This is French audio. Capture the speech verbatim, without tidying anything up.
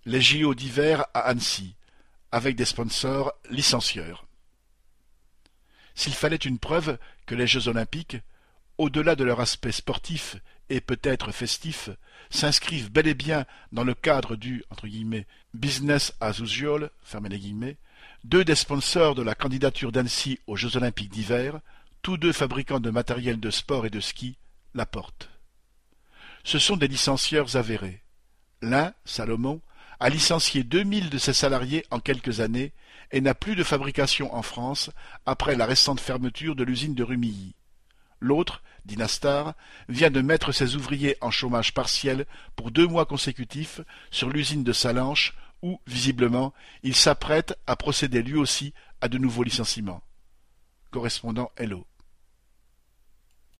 Les J O d'hiver à Annecy, avec des sponsors licencieurs. S'il fallait une preuve que les Jeux olympiques, au-delà de leur aspect sportif et peut-être festif, s'inscrivent bel et bien dans le cadre du entre guillemets, business as usual, fermez les guillemets, deux des sponsors de la candidature d'Annecy aux Jeux olympiques d'hiver, tous deux fabricants de matériel de sport et de ski, l'apportent. Ce sont des licencieurs avérés. L'un, Salomon, a licencié deux mille de ses salariés en quelques années et n'a plus de fabrication en France après la récente fermeture de l'usine de Rumilly. L'autre, Dynastar, vient de mettre ses ouvriers en chômage partiel pour deux mois consécutifs sur l'usine de Sallanches où, visiblement, il s'apprête à procéder lui aussi à de nouveaux licenciements. Correspondant Hello.